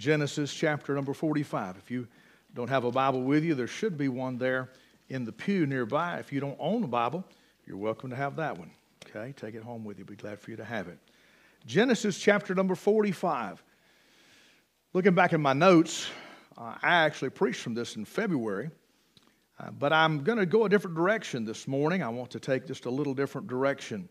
Genesis chapter number 45. If you don't have a Bible with you, there should be one there in the pew nearby. If you don't own a Bible, you're welcome to have that one. Okay, take it home with you. Be glad for you to have it. Genesis chapter number 45. Looking back in my notes, I actually preached from this in February, but I'm going to go a different direction this morning. I want to take just a little different direction.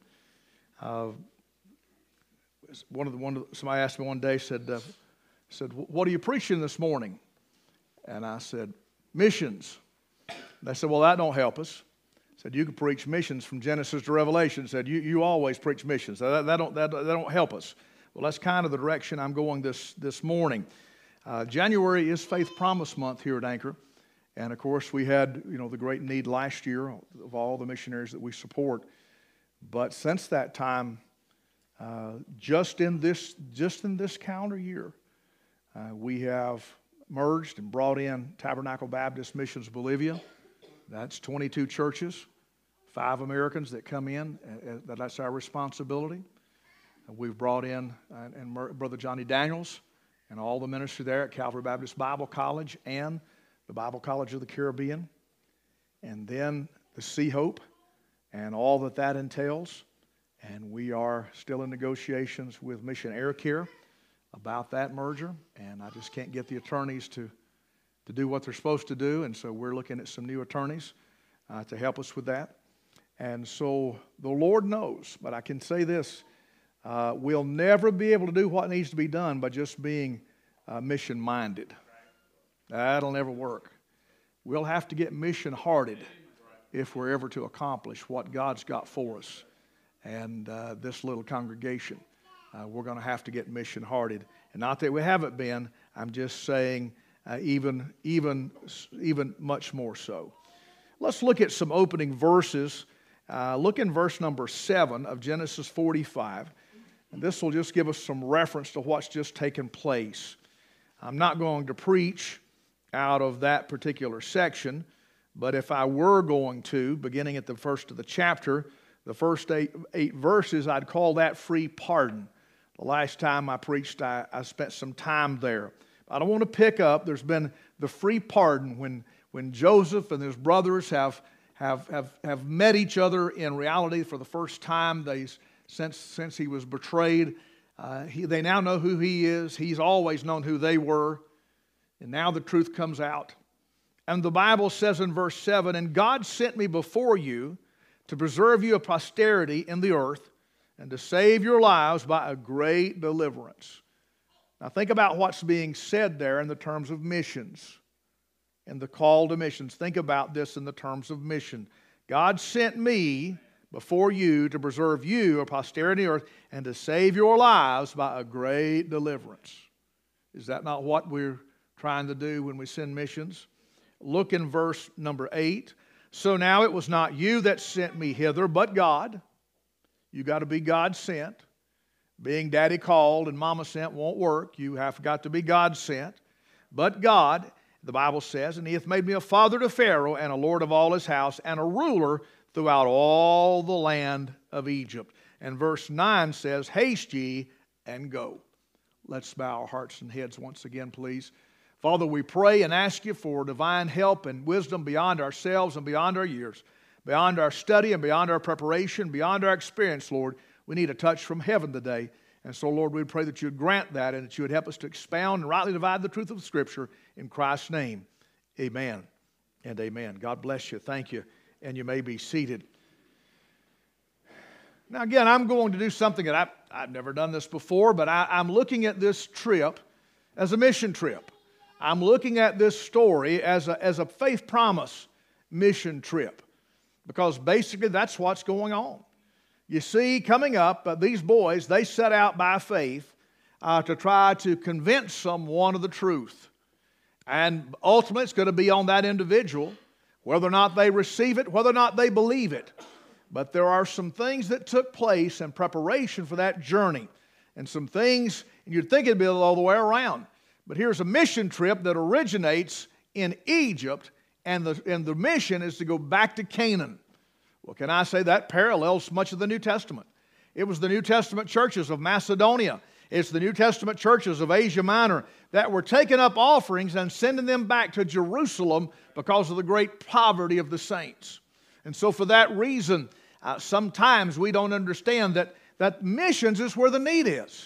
Somebody asked me one day, said, "What are you preaching this morning?" And I said, "Missions." They said, "Well, that don't help us." I said, "You can preach missions from Genesis to Revelation." I said, you always preach missions. That don't help us. Well, that's kind of the direction I'm going this morning. January is Faith Promise Month here at Anchor. And, of course, we had, the great need last year of all the missionaries that we support. But since that time, just in this calendar year, we have merged and brought in Tabernacle Baptist Missions Bolivia. That's 22 churches, 5 Americans that come in. That's our responsibility. We've brought in Brother Johnny Daniels and all the ministry there at Calvary Baptist Bible College and the Bible College of the Caribbean. And then the Sea Hope and all that entails. And we are still in negotiations with Mission Air Care about that merger. And I just can't get the attorneys to do what they're supposed to do, and so we're looking at some new attorneys to help us with that. And so the Lord knows, but I can say this, we'll never be able to do what needs to be done by just being mission-minded. That'll never work. We'll have to get mission-hearted if we're ever to accomplish what God's got for us. And this little congregation, we're going to have to get mission-hearted. And not that we haven't been, I'm just saying even much more so. Let's look at some opening verses. Look in verse number 7 of Genesis 45. And this will just give us some reference to what's just taken place. I'm not going to preach out of that particular section, but if I were going to, beginning at the first of the chapter, the first eight verses, I'd call that free pardon. The last time I preached, I spent some time there. I don't want to pick up. There's been the free pardon when Joseph and his brothers have met each other in reality for the first time. Since he was betrayed, they now know who he is. He's always known who they were, and now the truth comes out. And the Bible says in verse 7, "And God sent me before you to preserve you a posterity in the earth, and to save your lives by a great deliverance." Now think about what's being said there in the terms of missions and the call to missions. Think about this in the terms of mission. God sent me before you to preserve you, a posterity on earth, and to save your lives by a great deliverance. Is that not what we're trying to do when we send missions? Look in verse number 8. "So now it was not you that sent me hither, but God." You got to be God sent. Being daddy called and mama sent won't work. You have got to be God sent. "But God," the Bible says, "and he hath made me a father to Pharaoh, and a lord of all his house, and a ruler throughout all the land of Egypt." And verse 9 says, "Haste ye and go." Let's bow our hearts and heads once again, please. Father, we pray and ask you for divine help and wisdom beyond ourselves and beyond our years, beyond our study and beyond our preparation, beyond our experience, Lord. We need a touch from heaven today. And so, Lord, we pray that you would grant that and that you would help us to expound and rightly divide the truth of the Scripture. In Christ's name, amen and amen. God bless you. Thank you. And you may be seated. Now, again, I'm going to do something that I've never done this before, but I'm looking at this trip as a mission trip. I'm looking at this story as a faith promise mission trip, because basically that's what's going on. You see, coming up, these boys, they set out by faith to try to convince someone of the truth. And ultimately, it's going to be on that individual, whether or not they receive it, whether or not they believe it. But there are some things that took place in preparation for that journey. And some things, and you'd think it'd be all the way around. But here's a mission trip that originates in Egypt, and the mission is to go back to Canaan. Well, can I say that parallels much of the New Testament? It was the New Testament churches of Macedonia It's the New Testament churches of Asia Minor that were taking up offerings and sending them back to Jerusalem because of the great poverty of the saints. And so for that reason, sometimes we don't understand that missions is where the need is.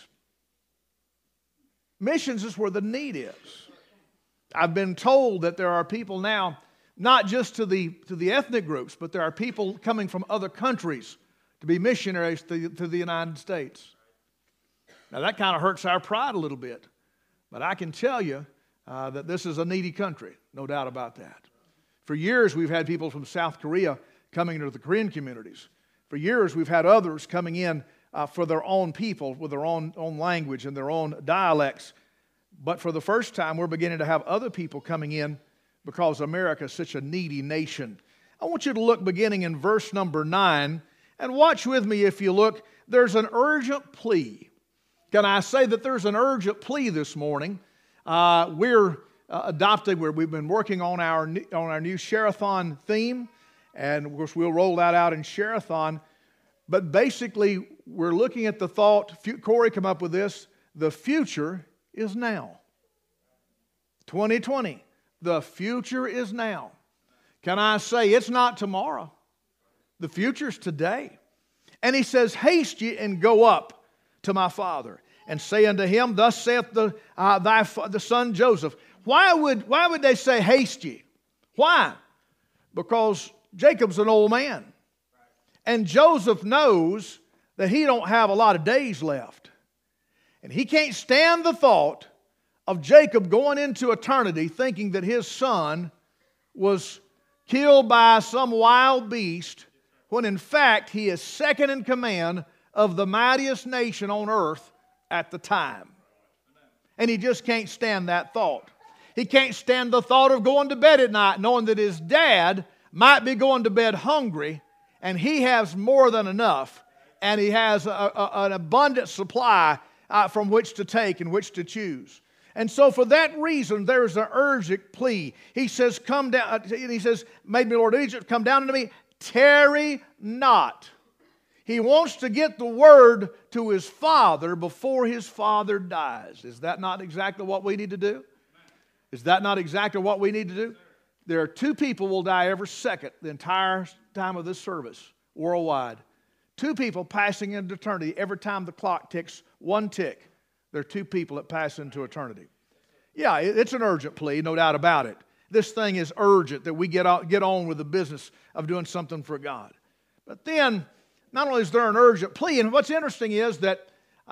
Missions is where the need is. I've been told that there are people now, not just to the ethnic groups, but there are people coming from other countries to be missionaries to the United States. Now that kind of hurts our pride a little bit, but I can tell you that this is a needy country, no doubt about that. For years we've had people from South Korea coming into the Korean communities. For years we've had others coming in for their own people, with their own language and their own dialects. But for the first time, we're beginning to have other people coming in because America is such a needy nation. I want you to look beginning in verse number 9, and watch with me if you look. There's an urgent plea. Can I say that there's an urgent plea this morning? We've been working on our new Share-a-thon theme, and of course we'll roll that out in Share-a-thon. But basically, we're looking at the thought, Corey came up with this, the future is now. 2020, the future is now. Can I say it's not tomorrow? The future's today. And he says, haste ye and go up to my father, and say unto him, thus saith the son Joseph. Why would they say haste ye? Why? Because Jacob's an old man. And Joseph knows that he don't have a lot of days left. And he can't stand the thought of Jacob going into eternity thinking that his son was killed by some wild beast, when in fact he is second in command of the mightiest nation on earth at the time. And he just can't stand that thought. He can't stand the thought of going to bed at night knowing that his dad might be going to bed hungry, and he has more than enough, and he has an abundant supply from which to take and which to choose. And so for that reason, there's an urgent plea. He says, come down, he says, made me Lord of Egypt, come down unto me, tarry not. He wants to get the word to his father before his father dies. Is that not exactly what we need to do? Is that not exactly what we need to do? There are 2 people will die every second the entire time of this service worldwide. 2 people passing into eternity every time the clock ticks 1 tick. There are 2 people that pass into eternity. Yeah, it's an urgent plea, no doubt about it. This thing is urgent that we get on with the business of doing something for God. But then, not only is there an urgent plea, and what's interesting is that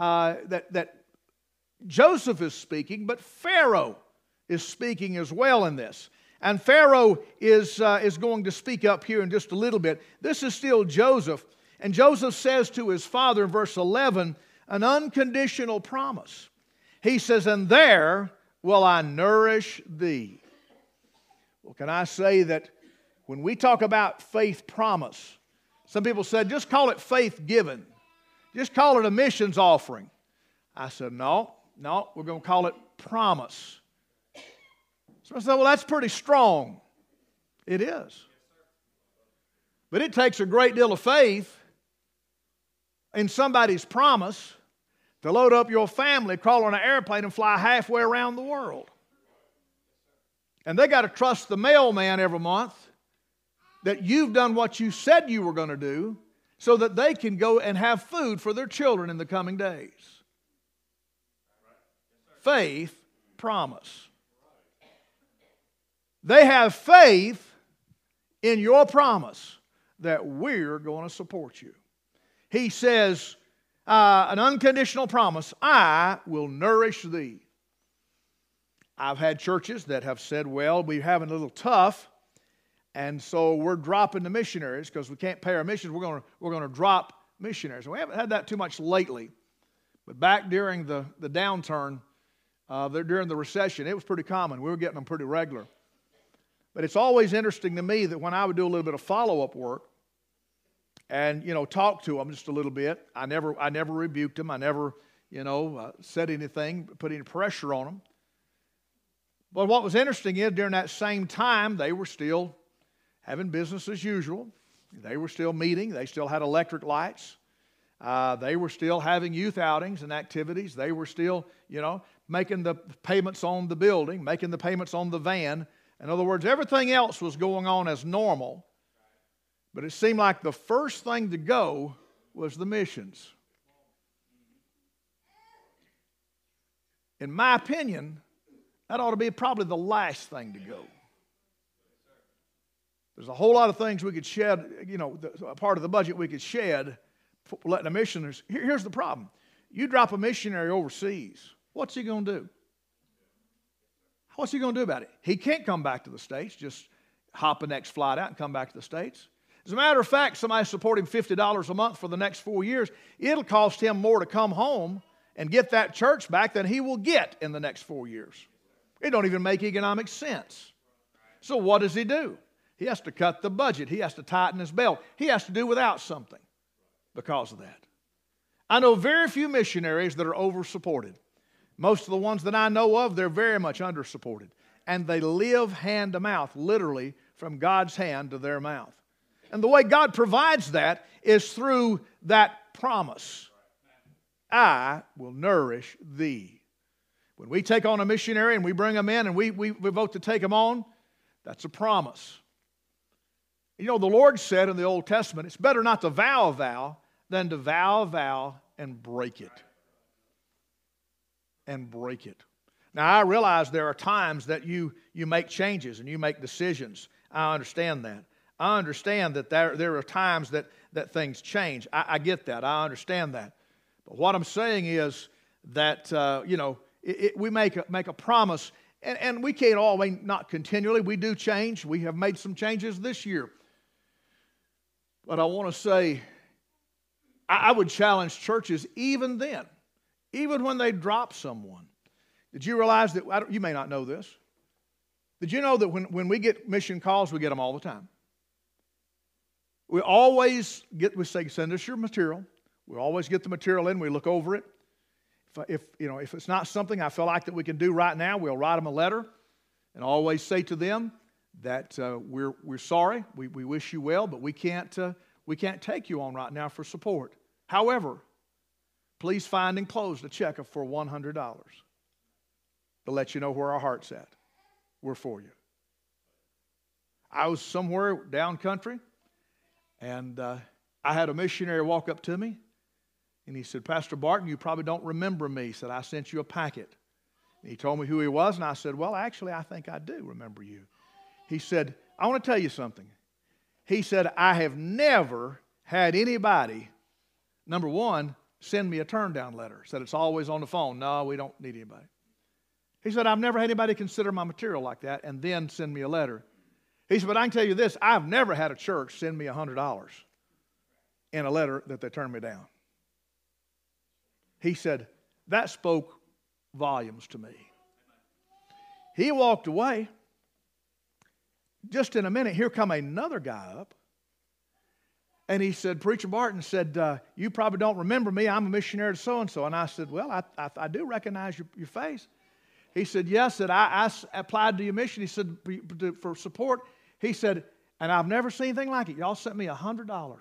Joseph is speaking, but Pharaoh is speaking as well in this. And Pharaoh is going to speak up here in just a little bit. This is still Joseph. And Joseph says to his father in verse 11, an unconditional promise. He says, and there will I nourish thee. Well, can I say that when we talk about faith promise, some people said, just call it faith given. Just call it a missions offering. I said, no, we're going to call it promise. So I said, well, that's pretty strong. It is. But it takes a great deal of faith in somebody's promise to load up your family, crawl on an airplane, and fly halfway around the world. And they got to trust the mailman every month that you've done what you said you were going to do so that they can go and have food for their children in the coming days. Faith, promise. They have faith in your promise that we're going to support you. He says, an unconditional promise, I will nourish thee. I've had churches that have said, well, we're having a little tough, and so we're dropping the missionaries because we can't pay our missions. We're going to drop missionaries. We haven't had that too much lately, but back during the downturn, during the recession, it was pretty common. We were getting them pretty regular. But it's always interesting to me that when I would do a little bit of follow-up work and, talk to them just a little bit, I never rebuked them. I never, said anything, put any pressure on them. But what was interesting is during that same time, they were still having business as usual. They were still meeting. They still had electric lights. They were still having youth outings and activities. They were still, making the payments on the building, making the payments on the van. In other words, everything else was going on as normal. But it seemed like the first thing to go was the missions. In my opinion, that ought to be probably the last thing to go. There's a whole lot of things we could shed, a part of the budget we could shed for letting the missionaries. Here's the problem. You drop a missionary overseas, what's he going to do? What's he going to do about it? He can't come back to the States, just hop the next flight out and come back to the States. As a matter of fact, somebody support him $50 a month for the next 4 years. It'll cost him more to come home and get that church back than he will get in the next 4 years. It don't even make economic sense. So what does he do? He has to cut the budget. He has to tighten his belt. He has to do without something because of that. I know very few missionaries that are over-supported. Most of the ones that I know of, they're very much under-supported. And they live hand to mouth, literally from God's hand to their mouth. And the way God provides that is through that promise. I will nourish thee. When we take on a missionary and we bring them in and we vote to take them on, that's a promise. The Lord said in the Old Testament, it's better not to vow a vow than to vow a vow and break it. And break it. Now, I realize there are times that you make changes and you make decisions. I understand that. I understand that there are times that things change. I get that. I understand that. But what I'm saying is that, we make a promise, and we can't always, not continually. We do change. We have made some changes this year. But I want to say, I would challenge churches even then, even when they drop someone. Did you realize that, you may not know this, did you know that when we get mission calls, we get them all the time? We always we say, send us your material. We always get the material in, we look over it. If it's not something I feel like that we can do right now, we'll write them a letter and always say to them that we're sorry, we wish you well, but we can't take you on right now for support. However, please find enclosed a check for $100 to let you know where our heart's at. We're for you. I was somewhere down country, and I had a missionary walk up to me, and he said, Pastor Barton, you probably don't remember me. He said, I sent you a packet. And he told me who he was, and I said, well, actually, I think I do remember you. He said, I want to tell you something. He said, I have never had anybody, number one, send me a turn-down letter. He said, it's always on the phone. No, we don't need anybody. He said, I've never had anybody consider my material like that and then send me a letter. He said, but I can tell you this, I've never had a church send me $100 in a letter that they turned me down. He said, that spoke volumes to me. He walked away. Just in a minute, here come another guy up. And he said, Preacher Barton said, you probably don't remember me. I'm a missionary to so-and-so. And I said, well, I do recognize your face. He said, yes, I applied to your mission. He said, for support. He said, and I've never seen anything like it. Y'all sent me $100.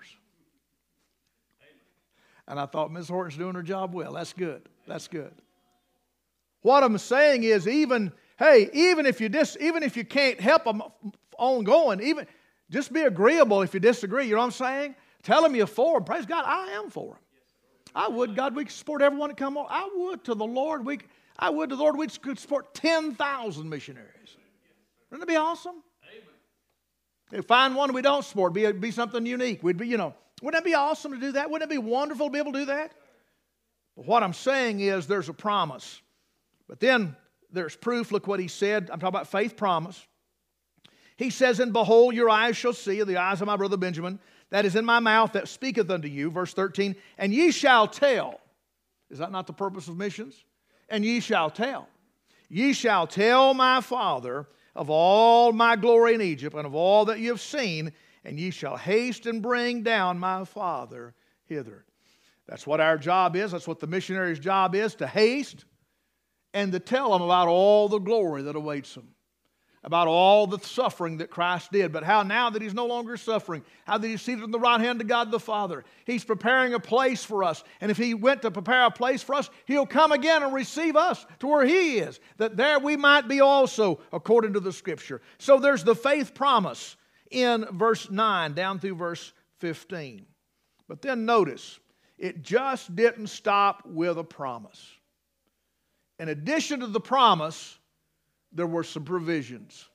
And I thought, Ms. Horton's doing her job well. That's good. That's good. What I'm saying is even if you can't help them ongoing, just be agreeable if you disagree. You know what I'm saying? Tell them you're for them. Praise God, I am for them. I would, God, we could support everyone that come on. I would to the Lord. We could support 10,000 missionaries. Wouldn't it be awesome? If find one we don't support, be something unique. We'd be, wouldn't it be awesome to do that? Wouldn't it be wonderful to be able to do that? But what I'm saying is there's a promise. But then there's proof. Look what he said. I'm talking about faith promise. He says, and behold, your eyes shall see, the eyes of my brother Benjamin, that is in my mouth that speaketh unto you. Verse 13, and ye shall tell. Is that not the purpose of missions? And ye shall tell. Ye shall tell my father of all my glory in Egypt and of all that ye have seen, and ye shall haste and bring down my father hither. That's what our job is. That's what the missionary's job is, to haste and to tell them about all the glory that awaits them. about all the suffering that Christ did, but how now that He's no longer suffering, how that He's seated on the right hand of God the Father, He's preparing a place for us. And if He went to prepare a place for us, He'll come again and receive us to where He is, that there we might be also, according to the Scripture. So there's the faith promise in verse 9 down through verse 15. But then notice, it just didn't stop with a promise. In addition to the promise, there were some provisions.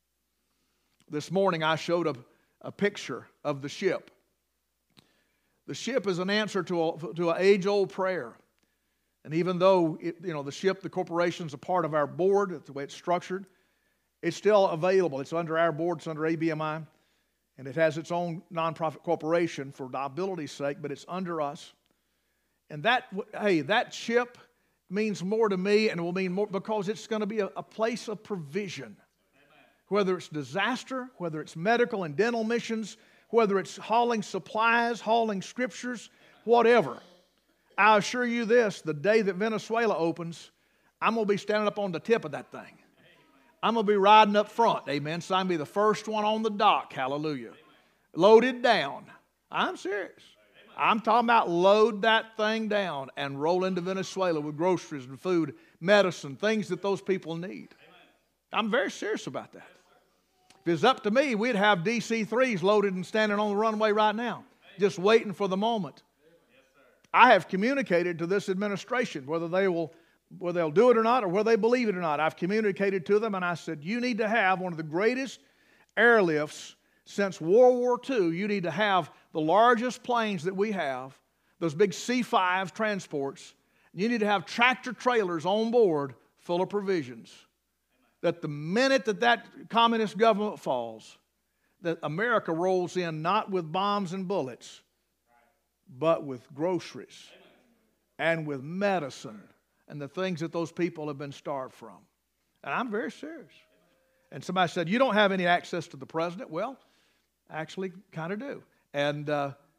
This morning I showed a picture of the ship. The ship is an answer to an age-old prayer. And even though the ship, the corporation, is a part of our board, that's the way it's structured, it's still available. It's under our board, it's under ABMI, and it has its own nonprofit corporation for liability's sake, but it's under us. And that ship means more to me, and it will mean more because it's going to be a place of provision. Amen. Whether it's disaster, whether it's medical and dental missions, whether it's hauling supplies, hauling scriptures, whatever. I assure you this, the day that Venezuela opens, I'm going to be standing up on the tip of that thing. Amen. I'm going to be riding up front, amen, so I can be the first one on the dock, hallelujah. Amen. Loaded down. I'm serious. I'm talking about load that thing down and roll into Venezuela with groceries and food, medicine, things that those people need. Amen. I'm very serious about that. If it's up to me, we'd have DC-3s loaded and standing on the runway right now, just waiting for the moment. I have communicated to this administration, whether they'll do it or not, or whether they believe it or not. I've communicated to them, and I said, you need to have one of the greatest airlifts since World War II. You need to have the largest planes that we have, those big C-5 transports. You need to have tractor trailers on board full of provisions. That the minute that communist government falls, that America rolls in not with bombs and bullets, but with groceries and with medicine and the things that those people have been starved from. And I'm very serious. And somebody said, you don't have any access to the president. Well, actually kind of do. And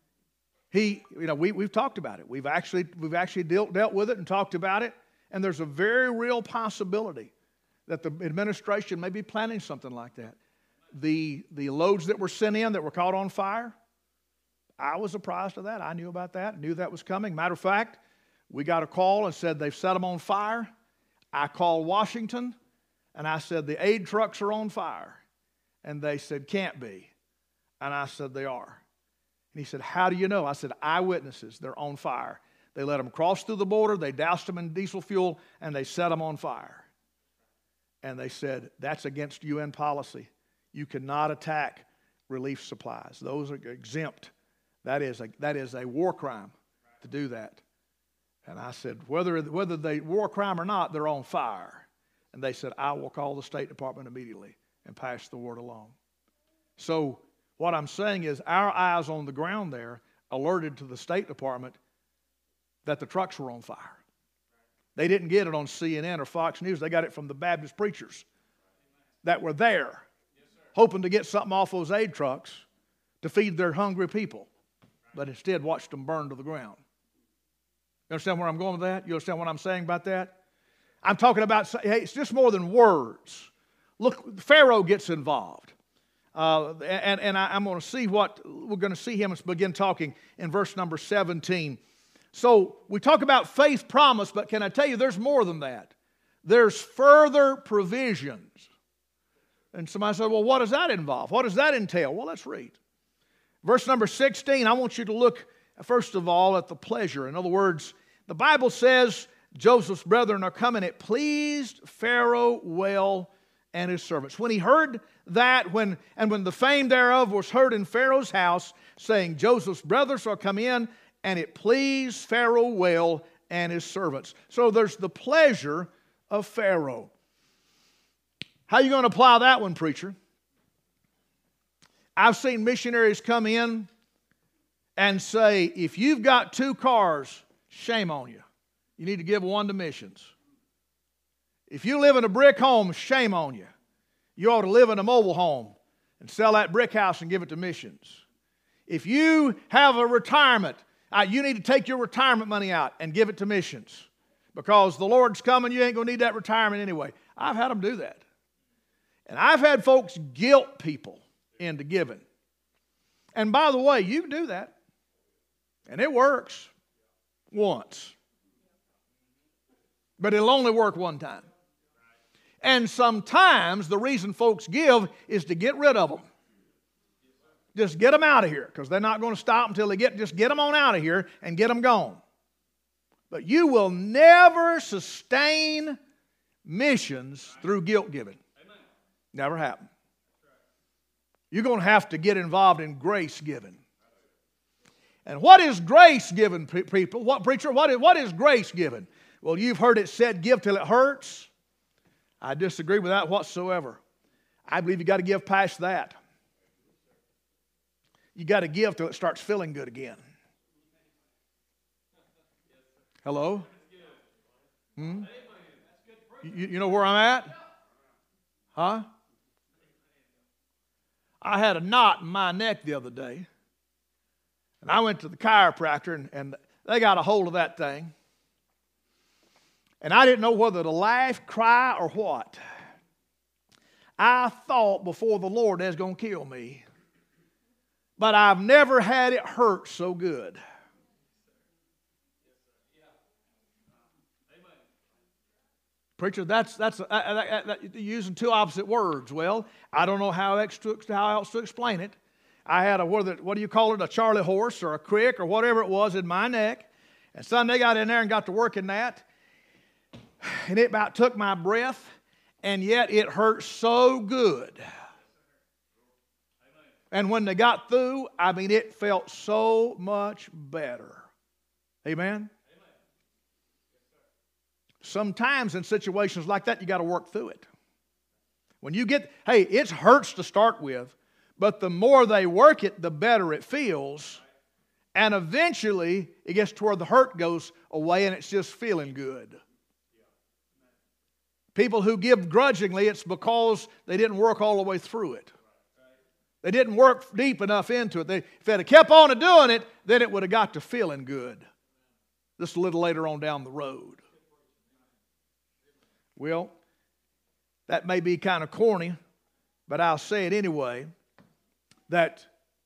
we've talked about it. We've actually dealt with it and talked about it. And there's a very real possibility that the administration may be planning something like that. The loads that were sent in that were caught on fire, I was surprised of that. I knew about that, knew that was coming. Matter of fact, we got a call and said they've set them on fire. I called Washington and I said the aid trucks are on fire. And they said, can't be. And I said, they are. And he said, how do you know? I said, eyewitnesses, they're on fire. They let them cross through the border, they doused them in diesel fuel, and they set them on fire. And they said, that's against UN policy. You cannot attack relief supplies. Those are exempt. That is a war crime to do that. And I said, whether they war crime or not, they're on fire. And they said, I will call the State Department immediately and pass the word along. So what I'm saying is our eyes on the ground there alerted to the State Department that the trucks were on fire. They didn't get it on CNN or Fox News. They got it from the Baptist preachers that were there, hoping to get something off those aid trucks to feed their hungry people, but instead watched them burn to the ground. You understand where I'm going with that? You understand what I'm saying about that? I'm talking about, hey, it's just more than words. Look, Pharaoh gets involved. I'm going to see what we're going to see him begin talking in verse number 17. So we talk about faith promise, but can I tell you there's more than that? There's further provisions. And somebody said, well, what does that involve? What does that entail? Well, let's read. Verse number 16, I want you to look, first of all, at the pleasure. In other words, the Bible says Joseph's brethren are coming. It pleased Pharaoh well and his servants. When he heard that, when the fame thereof was heard in Pharaoh's house, saying, Joseph's brothers are come in, and it pleased Pharaoh well and his servants. So there's the pleasure of Pharaoh. How are you going to apply that one, preacher? I've seen missionaries come in and say, if you've got 2 cars, shame on you. You need to give one to missions. If you live in a brick home, shame on you. You ought to live in a mobile home and sell that brick house and give it to missions. If you have a retirement, you need to take your retirement money out and give it to missions. Because the Lord's coming, you ain't going to need that retirement anyway. I've had them do that. And I've had folks guilt people into giving. And by the way, you can do that. And it works once. But it'll only work one time. And sometimes the reason folks give is to get rid of them. Just get them out of here, because they're not going to stop until just get them on out of here and get them gone. But you will never sustain missions through guilt giving. Never happen. You're going to have to get involved in grace giving. And what is grace giving, people? What is grace giving? Well, you've heard it said, give till it hurts. I disagree with that whatsoever. I believe you got to give past that. You got to give till it starts feeling good again. Hello? You know where I'm at? Huh? I had a knot in my neck the other day. And I went to the chiropractor and they got a hold of that thing. And I didn't know whether to laugh, cry, or what. I thought before the Lord that's going to kill me. But I've never had it hurt so good. Preacher, that's using two opposite words. Well, I don't know how else to explain it. I had what do you call it, a Charlie horse or a crick or whatever it was in my neck. And Sunday got in there and got to work in that. And it about took my breath, and yet it hurt so good. And when they got through, I mean, it felt so much better. Amen? Sometimes in situations like that, you got to work through it. When you it hurts to start with, but the more they work it, the better it feels. And eventually, it gets to where the hurt goes away and it's just feeling good. People who give grudgingly, it's because they didn't work all the way through it. They didn't work deep enough into it. If they'd have kept on doing it, then it would have got to feeling good. Just a little later on down the road. Well, that may be kind of corny, but I'll say it anyway, that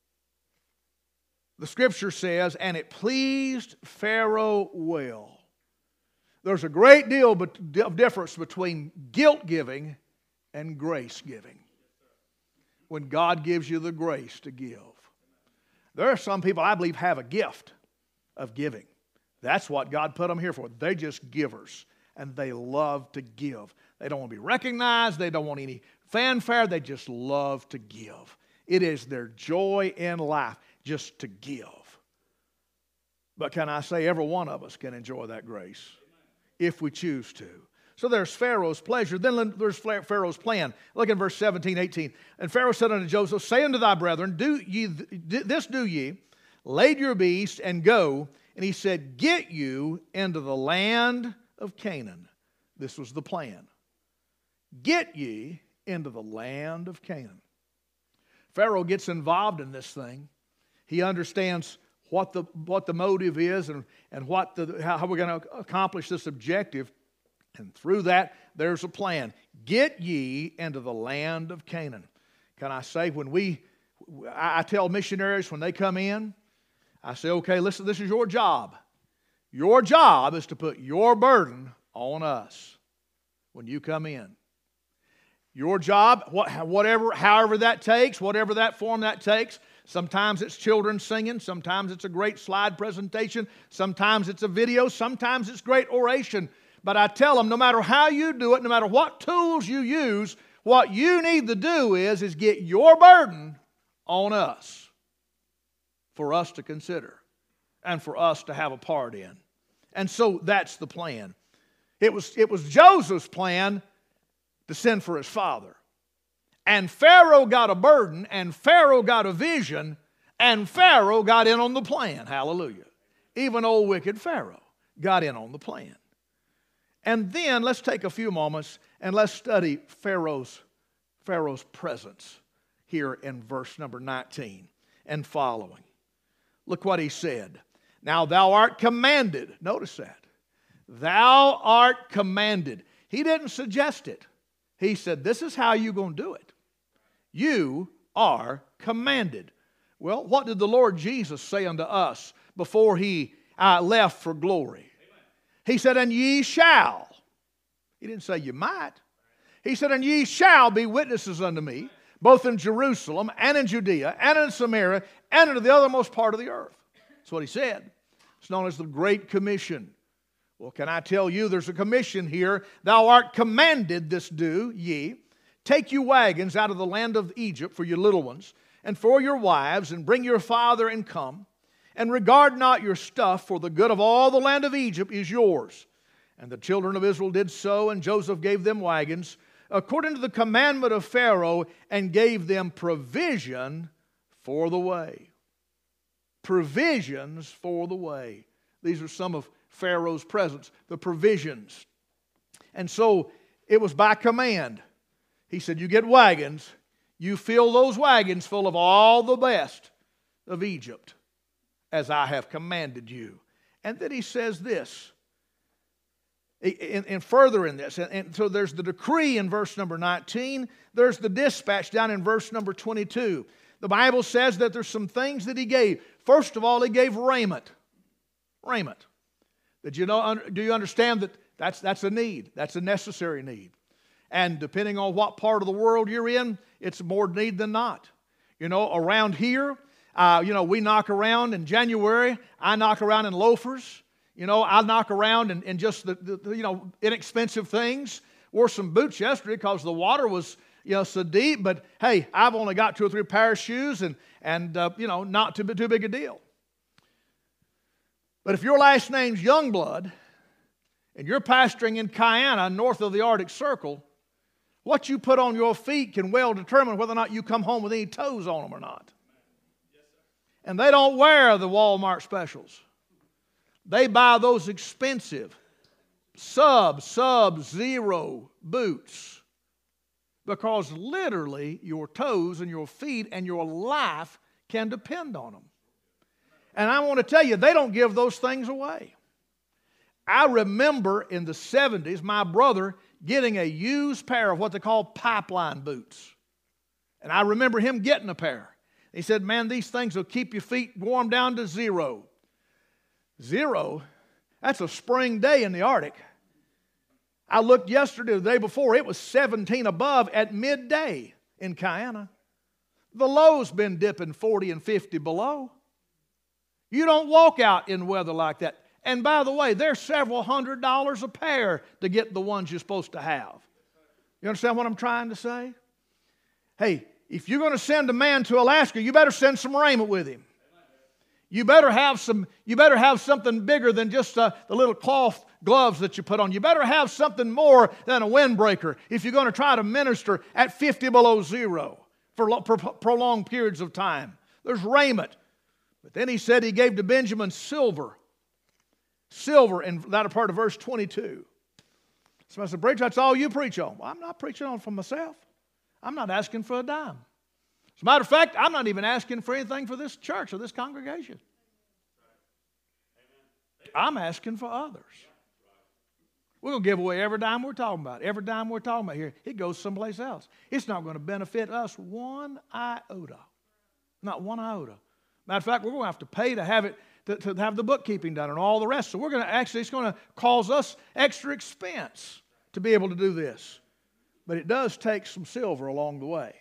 the Scripture says, and it pleased Pharaoh well. There's a great deal of difference between guilt giving and grace giving. When God gives you the grace to give. There are some people I believe have a gift of giving. That's what God put them here for. They're just givers. And they love to give. They don't want to be recognized. They don't want any fanfare. They just love to give. It is their joy in life just to give. But can I say every one of us can enjoy that grace if we choose to. So there's Pharaoh's pleasure. Then there's Pharaoh's plan. Look at verse 17, 18. And Pharaoh said unto Joseph, say unto thy brethren, do ye, lade your beast and go. And he said, get you into the land of Canaan. This was the plan. Get ye into the land of Canaan. Pharaoh gets involved in this thing. He understands what the motive is and how we're going to accomplish this objective. And through that, there's a plan. Get ye into the land of Canaan. Can I say, I tell missionaries when they come in, I say, okay, listen, this is your job. Your job is to put your burden on us when you come in. Your job, however that takes, whatever that form that takes. Sometimes it's children singing. Sometimes it's a great slide presentation. Sometimes it's a video. Sometimes it's great oration. But I tell them, no matter how you do it, no matter what tools you use, what you need to do is get your burden on us for us to consider and for us to have a part in. And so that's the plan. It was Joseph's plan to send for his father. And Pharaoh got a burden, and Pharaoh got a vision, and Pharaoh got in on the plan. Hallelujah. Even old wicked Pharaoh got in on the plan. And then let's take a few moments and let's study Pharaoh's presence here in verse number 19 and following. Look what he said. Now thou art commanded. Notice that. Thou art commanded. He didn't suggest it. He said, this is how you're going to do it. You are commanded. Well, what did the Lord Jesus say unto us before He left for glory? He said, and ye shall. He didn't say you might. He said, and ye shall be witnesses unto me, both in Jerusalem and in Judea and in Samaria and into the othermost part of the earth. That's what He said. It's known as the Great Commission. Well, can I tell you there's a commission here? Thou art commanded this do ye. Take you wagons out of the land of Egypt for your little ones, and for your wives, and bring your father and come. And regard not your stuff, for the good of all the land of Egypt is yours. And the children of Israel did so, and Joseph gave them wagons, according to the commandment of Pharaoh, and gave them provision for the way. Provisions for the way. These are some of Pharaoh's presents, the provisions. And so it was by command. He said, you get wagons, you fill those wagons full of all the best of Egypt, as I have commanded you. And then he says this, and further in this, and so there's the decree in verse number 19, there's the dispatch down in verse number 22. The Bible says that there's some things that He gave. First of all, He gave raiment. Raiment. Do you understand that that's a need? That's a necessary need. And depending on what part of the world you're in, it's more need than not. Around here, we knock around in January. I knock around in loafers. I knock around in just the inexpensive things. Wore some boots yesterday because the water was so deep. But hey, I've only got 2 or 3 pair of shoes and not too big a deal. But if your last name's Youngblood and you're pastoring in Guyana, north of the Arctic Circle, what you put on your feet can well determine whether or not you come home with any toes on them or not. And they don't wear the Walmart specials. They buy those expensive sub-zero boots because literally your toes and your feet and your life can depend on them. And I want to tell you, they don't give those things away. I remember in the 70s, my brother getting a used pair of what they call pipeline boots. And I remember him getting a pair. He said, man, these things will keep your feet warm down to 0. 0? That's a spring day in the Arctic. I looked yesterday, the day before, it was 17 above at midday in Guyana. The low's been dipping 40 and 50 below. You don't walk out in weather like that. And by the way, they're several $100s a pair to get the ones you're supposed to have. You understand what I'm trying to say? Hey, if you're going to send a man to Alaska, you better send some raiment with him. You better have something bigger than just the little cloth gloves that you put on. You better have something more than a windbreaker if you're going to try to minister at 50 below 0 for prolonged periods of time. There's raiment. But then he said he gave to Benjamin silver. Silver in that part of verse 22. So I said, preacher, that's all you preach on. Well, I'm not preaching on for myself. I'm not asking for a dime. As a matter of fact, I'm not even asking for anything for this church or this congregation. I'm asking for others. We're going to give away every dime we're talking about. Every dime we're talking about here, it goes someplace else. It's not going to benefit us one iota. Not one iota. Matter of fact, we're going to have to pay to have it, to have the bookkeeping done and all the rest. So we're going to it's going to cause us extra expense to be able to do this. But it does take some silver along the way.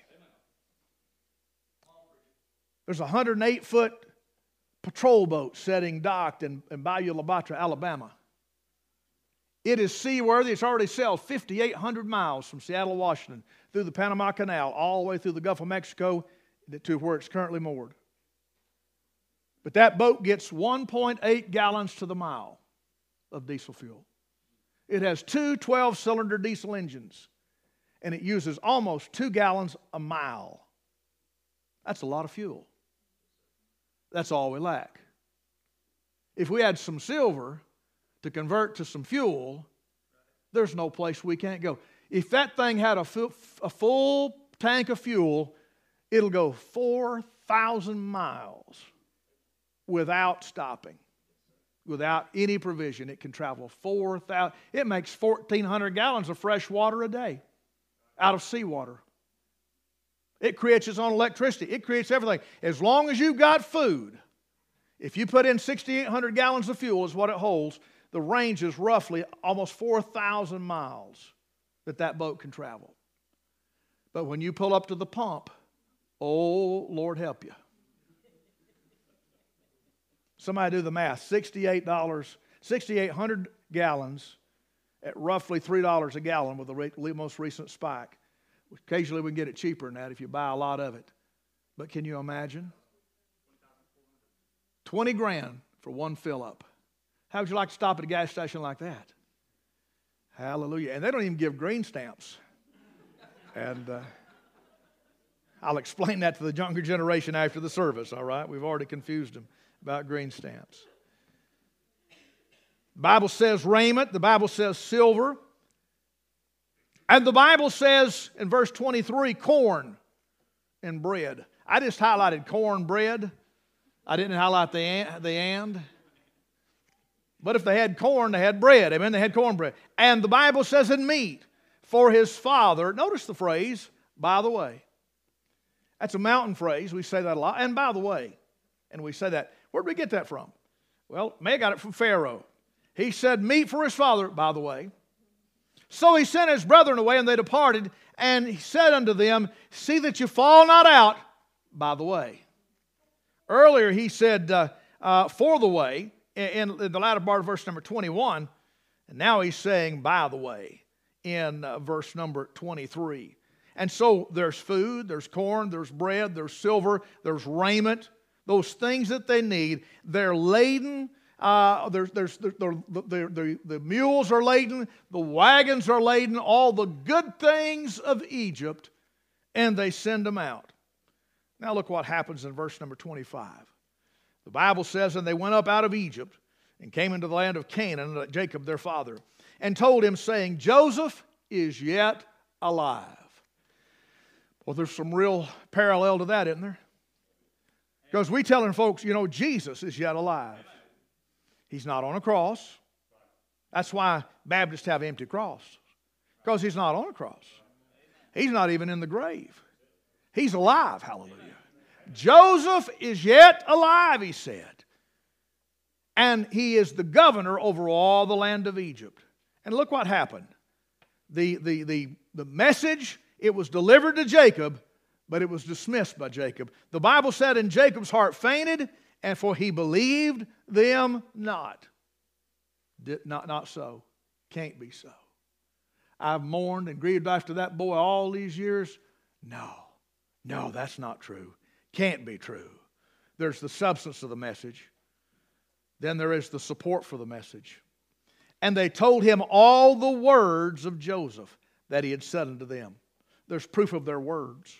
There's a 108-foot patrol boat setting docked in Bayou La Batre, Alabama. It is seaworthy. It's already sailed 5,800 miles from Seattle, Washington, through the Panama Canal, all the way through the Gulf of Mexico to where it's currently moored. But that boat gets 1.8 gallons to the mile of diesel fuel. It has 2 12-cylinder diesel engines, and it uses almost 2 gallons a mile. That's a lot of fuel. That's all we lack. If we had some silver to convert to some fuel, there's no place we can't go. If that thing had a full tank of fuel, it'll go 4,000 miles without stopping, without any provision. It can travel 4,000. It makes 1,400 gallons of fresh water a day out of seawater. It creates its own electricity. It creates everything. As long as you've got food, if you put in 6,800 gallons of fuel is what it holds, the range is roughly almost 4,000 miles that boat can travel. But when you pull up to the pump, oh, Lord help you. Somebody do the math. $6,800 gallons at roughly $3 a gallon with the most recent spike. Occasionally we can get it cheaper than that if you buy a lot of it. But can you imagine? 20 grand for one fill-up. How would you like to stop at a gas station like that? Hallelujah. And they don't even give green stamps. And I'll explain that to the younger generation after the service, all right? We've already confused them about green stamps. The Bible says raiment. The Bible says silver. And the Bible says in verse 23, corn and bread. I just highlighted corn, bread. I didn't highlight the and. But if they had corn, they had bread. Amen? They had cornbread. And the Bible says in meat, for his father. Notice the phrase, by the way. That's a mountain phrase. We say that a lot. And by the way. And we say that. Where did we get that from? Well, May got it from Pharaoh. He said, meat for his father, by the way. So he sent his brethren away, and they departed. And he said unto them, see that you fall not out, by the way. Earlier he said, for the way, in the latter part of verse number 21. And now he's saying, by the way, in verse number 23. And so there's food, there's corn, there's bread, there's silver, there's raiment. Those things that they need, they're laden. The mules are laden, the wagons are laden, all the good things of Egypt, and they send them out. Now look what happens in verse number 25. The Bible says, and they went up out of Egypt and came into the land of Canaan, unto Jacob their father, and told him, saying, Joseph is yet alive. Well, there's some real parallel to that, isn't there? Because we telling folks, Jesus is yet alive. He's not on a cross. That's why Baptists have empty cross. Because he's not on a cross. He's not even in the grave. He's alive, hallelujah. Joseph is yet alive, he said. And he is the governor over all the land of Egypt. And look what happened. The message, it was delivered to Jacob, but it was dismissed by Jacob. The Bible said, and Jacob's heart fainted, and for he believed them not. Not so. Can't be so. I've mourned and grieved after that boy all these years. No, that's not true. Can't be true. There's the substance of the message. Then there is the support for the message. And they told him all the words of Joseph that he had said unto them. There's proof of their words.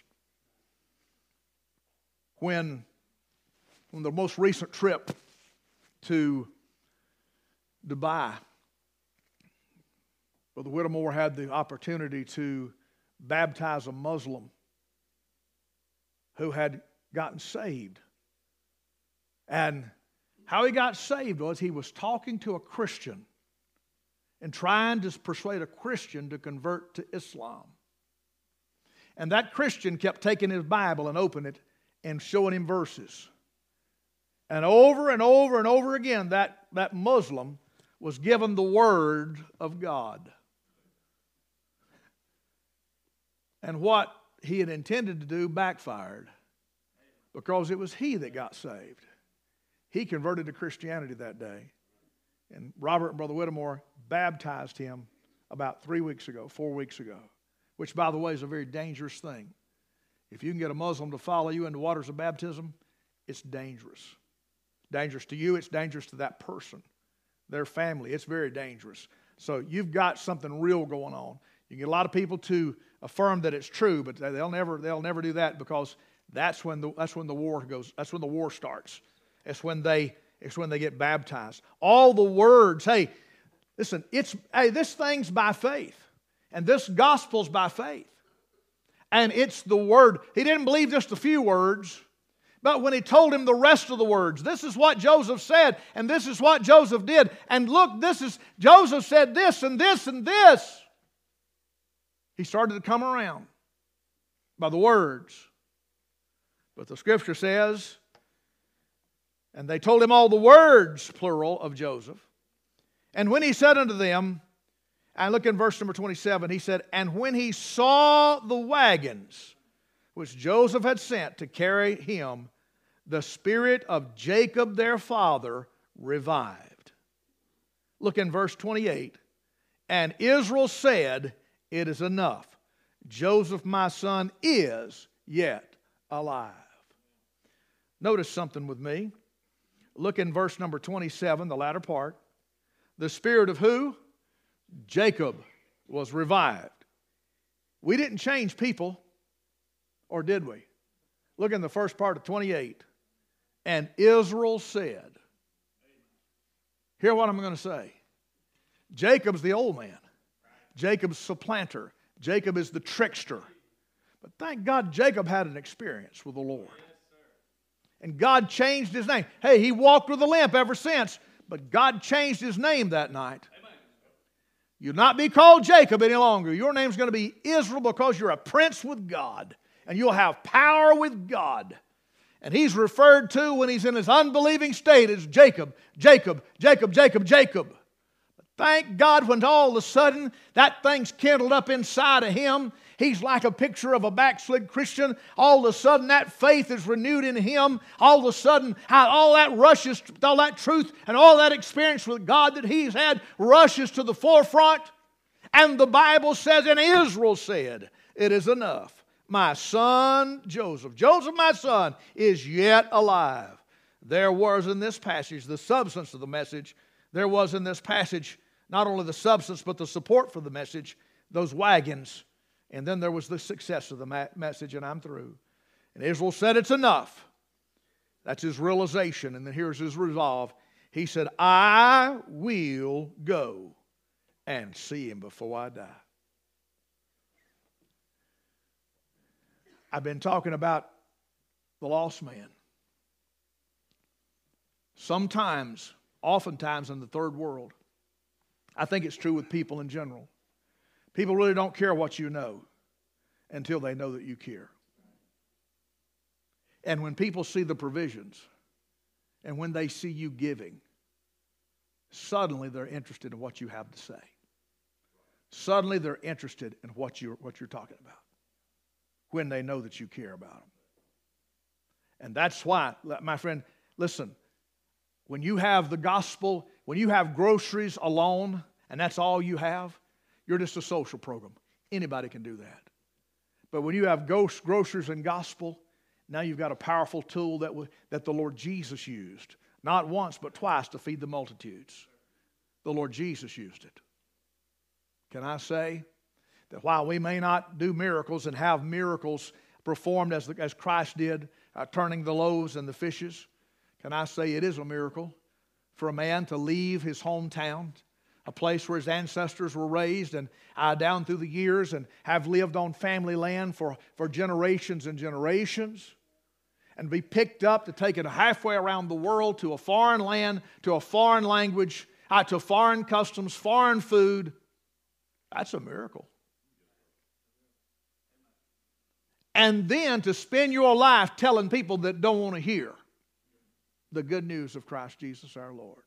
When on the most recent trip to Dubai, Brother Whittemore had the opportunity to baptize a Muslim who had gotten saved. And how he got saved was he was talking to a Christian and trying to persuade a Christian to convert to Islam. And that Christian kept taking his Bible and opening it and showing him verses. And over and over and over again, that Muslim was given the Word of God. And what he had intended to do backfired because it was he that got saved. He converted to Christianity that day. And Robert and Brother Whittemore baptized him about 4 weeks ago, which, by the way, is a very dangerous thing. If you can get a Muslim to follow you into waters of baptism, it's dangerous. Dangerous to you, it's dangerous to that person, their family. It's very dangerous. So you've got something real going on. You get a lot of people to affirm that it's true, but they'll never do that because that's when the war goes. That's when the war starts. It's when they get baptized. All the words. Hey, listen. This thing's by faith, and this gospel's by faith, and it's the word. He didn't believe just a few words, but when he told him the rest of the words, this is what Joseph said, and this is what Joseph did, and look, Joseph said this and this and this. He started to come around by the words. But the Scripture says, and they told him all the words, plural, of Joseph. And when he said unto them, and look in verse number 27, he said, and when he saw the wagons which Joseph had sent to carry him, the spirit of Jacob their father revived. Look in verse 28. And Israel said, it is enough. Joseph my son is yet alive. Notice something with me. Look in verse number 27, the latter part. The spirit of who? Jacob was revived. We didn't change people, or did we? Look in the first part of 28. And Israel said. Hear what I'm going to say. Jacob's the old man. Jacob's supplanter. Jacob is the trickster. But thank God Jacob had an experience with the Lord. And God changed his name. Hey, he walked with a limp ever since, but God changed his name that night. You'll not be called Jacob any longer. Your name's going to be Israel because you're a prince with God. And you'll have power with God. And he's referred to when he's in his unbelieving state as Jacob, Jacob, Jacob, Jacob, Jacob. But thank God when all of a sudden that thing's kindled up inside of him. He's like a picture of a backslid Christian. All of a sudden that faith is renewed in him. All of a sudden all that rushes, all that truth and all that experience with God that he's had rushes to the forefront. And the Bible says, and Israel said, it is enough. My son Joseph, my son, is yet alive. There was in this passage the substance of the message. There was in this passage not only the substance but the support for the message, those wagons. And then there was the success of the message, and I'm through. And Israel said, it's enough. That's his realization, and then here's his resolve. He said, I will go and see him before I die. I've been talking about the lost man. Sometimes, oftentimes in the third world, I think it's true with people in general. People really don't care what you know until they know that you care. And when people see the provisions and when they see you giving, suddenly they're interested in what you have to say. Suddenly they're interested in what you're talking about when they know that you care about them. And that's why, my friend, listen, when you have the gospel, when you have groceries alone, and that's all you have, you're just a social program. Anybody can do that. But when you have groceries and gospel, now you've got a powerful tool that the Lord Jesus used. Not once, but twice to feed the multitudes. The Lord Jesus used it. Can I say that while we may not do miracles and have miracles performed as Christ did, turning the loaves and the fishes, can I say it is a miracle for a man to leave his hometown, a place where his ancestors were raised and down through the years and have lived on family land for generations and generations, and be picked up to take it halfway around the world to a foreign land, to a foreign language, to foreign customs, foreign food. That's a miracle. And then to spend your life telling people that don't want to hear the good news of Christ Jesus our Lord.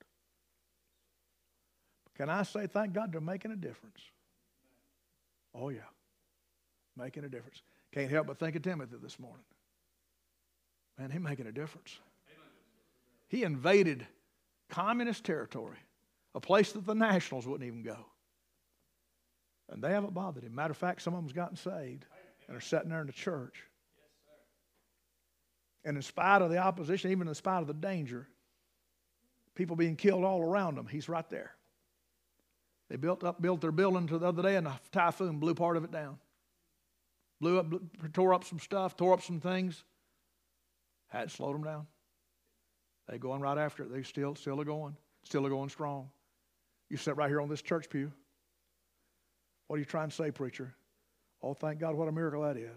Can I say, thank God they're making a difference? Oh, yeah. Making a difference. Can't help but think of Timothy this morning. Man, he's making a difference. He invaded communist territory, a place that the nationals wouldn't even go. And they haven't bothered him. Matter of fact, some of them's gotten saved and are sitting there in the church. And in spite of the opposition, even in spite of the danger, people being killed all around them, he's right there. They built their building the other day, and a typhoon blew part of it down. Tore up some stuff, tore up some things. Hadn't slowed them down. They're going right after it. They still are going strong. You sit right here on this church pew. What are you trying to say, preacher? Oh, thank God, what a miracle that is.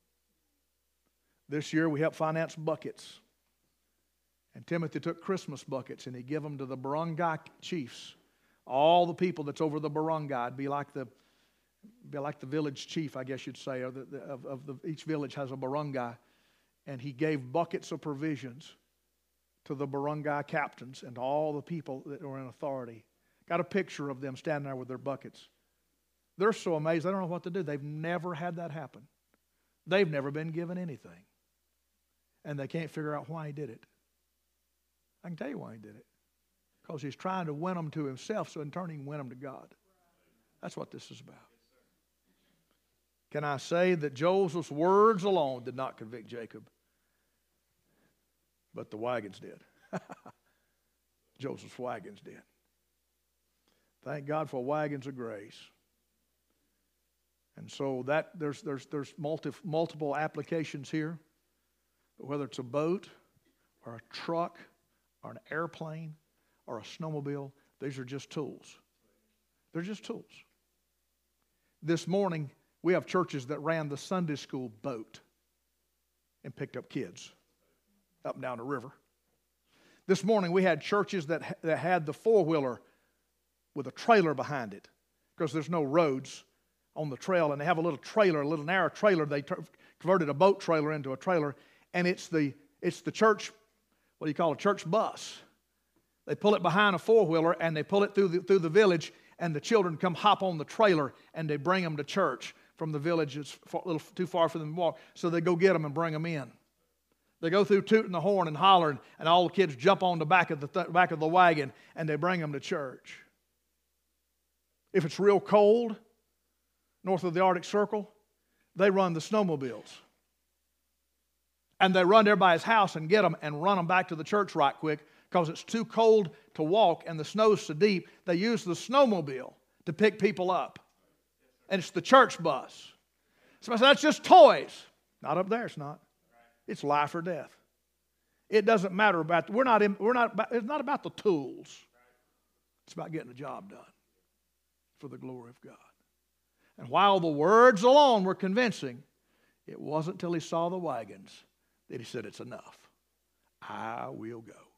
This year we helped finance buckets. And Timothy took Christmas buckets and he gave them to the barangay chiefs. All the people that's over the barangay. It'd be like the Be like the village chief, I guess you'd say, or each village has a barangay, and he gave buckets of provisions to the barangay captains and to all the people that were in authority. Got a picture of them standing there with their buckets. They're so amazed, they don't know what to do. They've never had that happen. They've never been given anything. And they can't figure out why he did it. I can tell you why he did it. Because he's trying to win them to himself, so in turn he can win them to God. That's what this is about. Can I say that Joseph's words alone did not convict Jacob? But the wagons did. Joseph's wagons did. Thank God for wagons of grace. And so that there's multiple applications here. Whether it's a boat or a truck or an airplane or a snowmobile, these are just tools. They're just tools. This morning, we have churches that ran the Sunday school boat and picked up kids up and down the river. This morning, we had churches that had the four-wheeler with a trailer behind it because there's no roads on the trail, and they have a little trailer, a little narrow trailer. They converted a boat trailer into a trailer, and it's the church, what do you call it, church bus. They pull it behind a four-wheeler, and they pull it through the village, and the children come hop on the trailer, and they bring them to church from the village. It's a little too far for them to walk, so they go get them and bring them in. They go through tooting the horn and hollering, and all the kids jump on the back of the wagon, and they bring them to church. If it's real cold, north of the Arctic Circle, they run the snowmobiles. And they run to everybody's house and get them and run them back to the church right quick because it's too cold to walk and the snow's so deep. They use the snowmobile to pick people up. And it's the church bus. Somebody said, that's just toys. Not up there, it's not. It's life or death. It doesn't matter about, it's not about the tools. It's about getting the job done for the glory of God. And while the words alone were convincing, it wasn't till he saw the wagons that he said, it's enough. I will go.